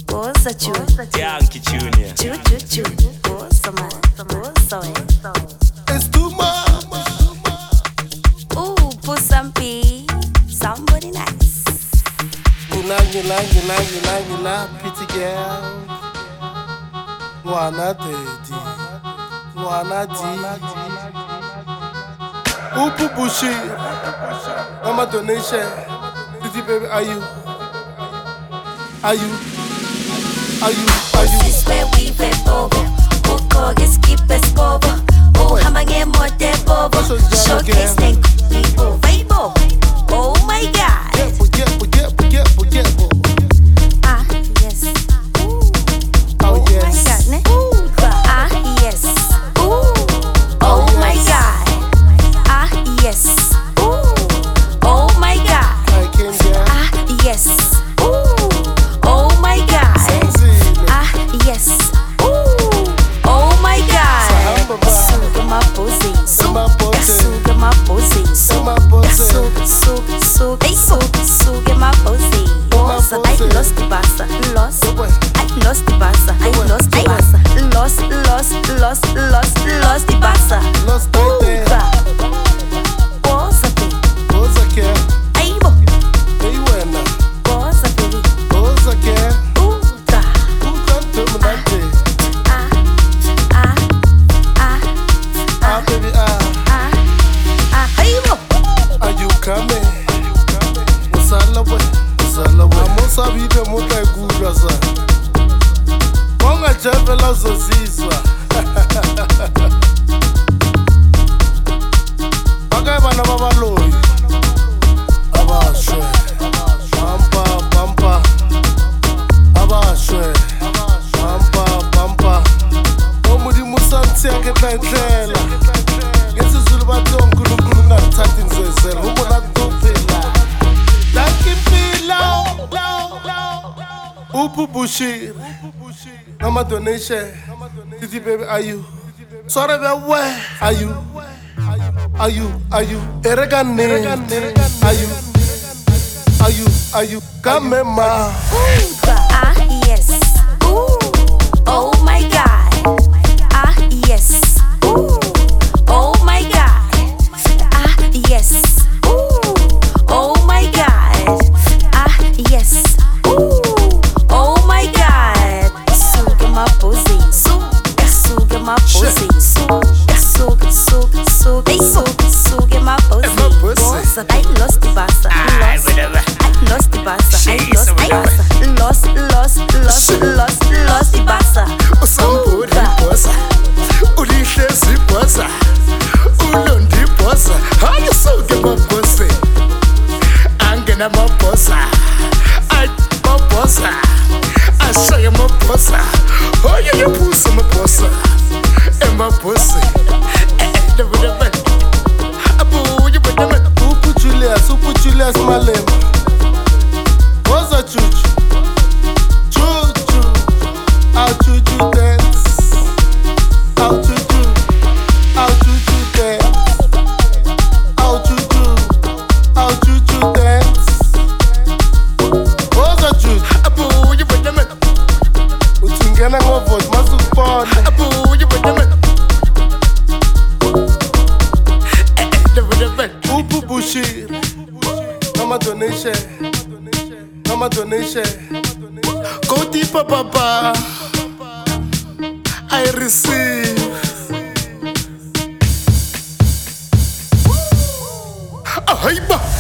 Goza chu, Yankee Junior. chu chu chu. Goza man, goza It's too much. Ooh, put some pee, somebody nice. Ngila, pretty girl. Wanna daddy, wanna D. Upu Bushi, I'm a donation. Pretty baby, are you? This is where we went over. Uko skip es bobo. Oh, hamange mote bobo. Showcase neck people, vibo. Oh my God. Ah yes. Ooh. Oh My yes. God, ne? Ah yes. Ooh. Oh my God. Ah yes. Ooh. Oh my God. I came here. Ah yes. Ooh. Oh my God. Ah yes. Ooh. Oh my God. Suga my pussy. Suga my pussy. Suga my pussy. I lost the bassa. I lost the bassa. Lost the bassa. Lost right there. What's up? Oza care. Aibo. Hey wena. What's up, baby? Oza care. Ooh, Who come to me that day? Ah baby Aibo. Are you coming? Usala we. Amusa vive muta igura sa. Konga chevela zozizwa. Baka bana babaloyi. Abashwe. Bampa. Abashwe. Bampa. Omudi musanti yake tayitlela. Ngesizulu bathi uNkulunkulu ungathathi ngizezela. Ubona kuphela. Dakimpilo. Upu Bushi. Nama donation. Titi baby, are you? Sorry, but where are you? Eregane. Are you? Come ma. Ah yes. Ooh. Oh my God. Ah yes. Ooh. Oh my God. Ah yes. Ooh. Oh my God. Ah yes. Ooh. Oh my God. Suga my pussy. Suga my pussy. Suga my pussy. I lost the bassa. I lost the bassa. Lost the bassa. Usamburi bossa. Ulihlezi bossa. Ulondi bossa. Hayi suke mabossa. Angena mabossa. Ay mabossa. Ashaya mabossa. Hoye yaphusa mabossa. Emabossa. Upu Julius Malema. Oza chuchu. I'll chuchu dance. I'll chuchu dance. I'll chuchu dance. Oza chuchu. Utingena ngovote masukubona. Upu Bushi. Nama donation. Go deeper, Papa. I receive. Ahaiba.